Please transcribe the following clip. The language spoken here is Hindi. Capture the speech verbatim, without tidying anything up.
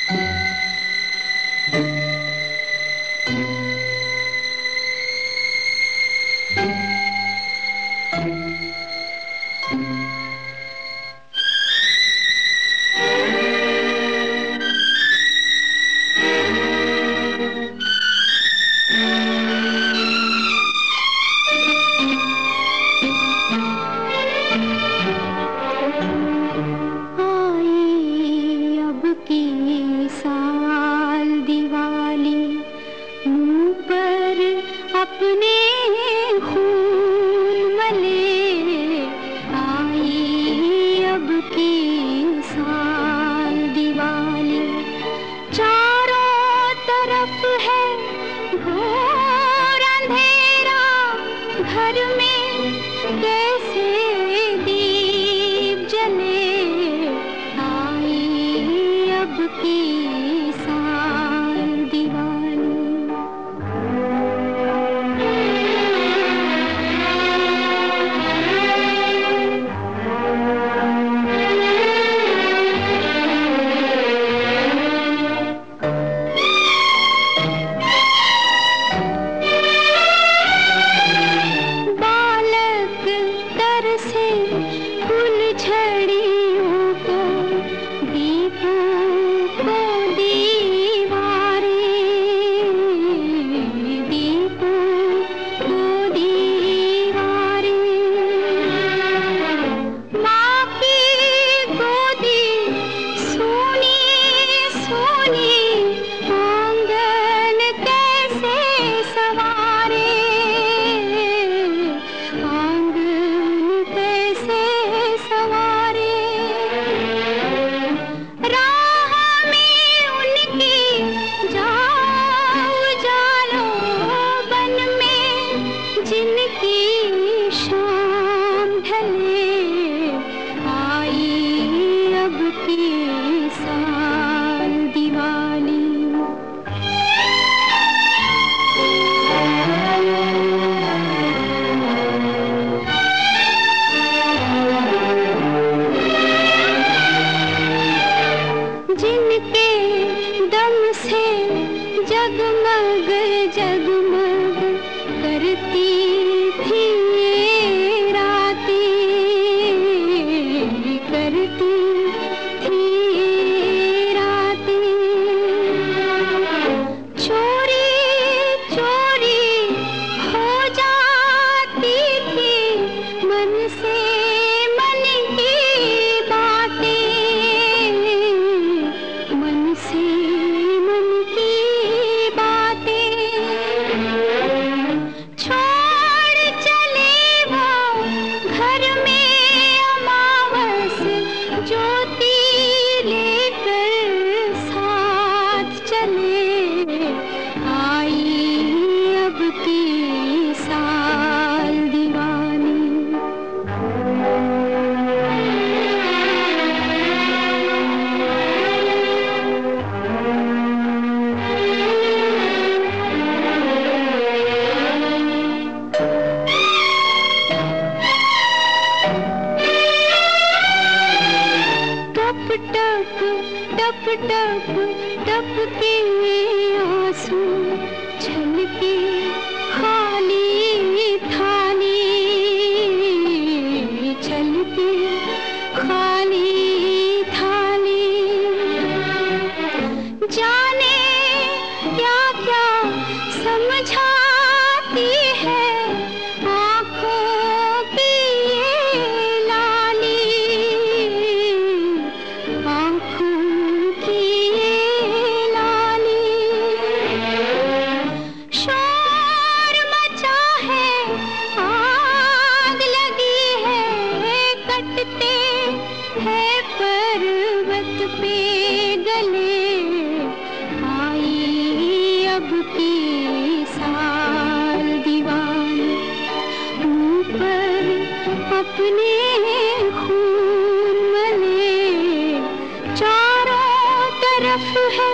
अपने खून मले आई अब की साल दिवाली। चारों तरफ है घोर अंधेरा, घर में कैसे दीप जले आई अब की साल दिवाली। जिनकी शाम ढले आई अब की साल दिवाली। जिनके दम से जगमग जगमग करती थी ये रातें, करती थी ये रातें। चोरी चोरी हो जाती थी मन से मन की बातें, मन से मन की बातें। टप टप टप टप के आंसू छलके खाली थाली, छलके खाली थाली। जाने क्या क्या समझाती है आँखों की ये लाली, आँखों की ये लाली। शोर मचा है, आग लगी है, कटते हैं पर्वत पे गले आई अब की साल दिवाली। ऊपर अपने खून मले चारों तरफ है